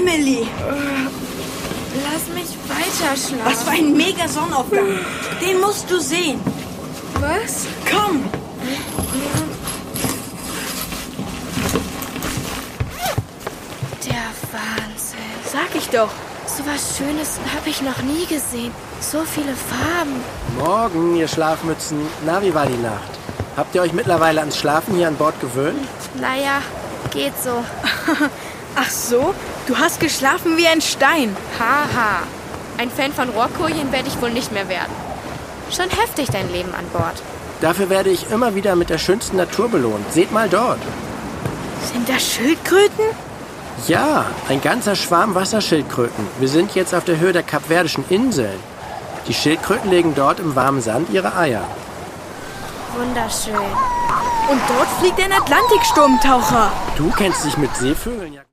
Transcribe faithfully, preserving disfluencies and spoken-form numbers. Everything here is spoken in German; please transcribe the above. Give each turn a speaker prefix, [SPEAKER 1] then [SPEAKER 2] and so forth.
[SPEAKER 1] Emily!
[SPEAKER 2] Lass mich weiter schlafen.
[SPEAKER 1] Was für ein mega Sonnenaufgang. Den musst du sehen.
[SPEAKER 2] Was?
[SPEAKER 1] Komm!
[SPEAKER 2] Der Wahnsinn. Sag ich doch. So was Schönes habe ich noch nie gesehen. So viele Farben.
[SPEAKER 3] Morgen, ihr Schlafmützen. Na, wie war die Nacht? Habt ihr euch mittlerweile ans Schlafen hier an Bord gewöhnt?
[SPEAKER 2] Naja, geht so.
[SPEAKER 1] Ach so? Du hast geschlafen wie ein Stein.
[SPEAKER 2] Haha. Ein Fan von Rohrkojen werde ich wohl nicht mehr werden. Schon heftig dein Leben an Bord.
[SPEAKER 3] Dafür werde ich immer wieder mit der schönsten Natur belohnt. Seht mal dort.
[SPEAKER 1] Sind das Schildkröten?
[SPEAKER 3] Ja, ein ganzer Schwarm Wasserschildkröten. Wir sind jetzt auf der Höhe der Kapverdischen Inseln. Die Schildkröten legen dort im warmen Sand ihre Eier.
[SPEAKER 2] Wunderschön.
[SPEAKER 1] Und dort fliegt ein Atlantiksturmtaucher.
[SPEAKER 3] Du kennst dich mit Seevögeln ja...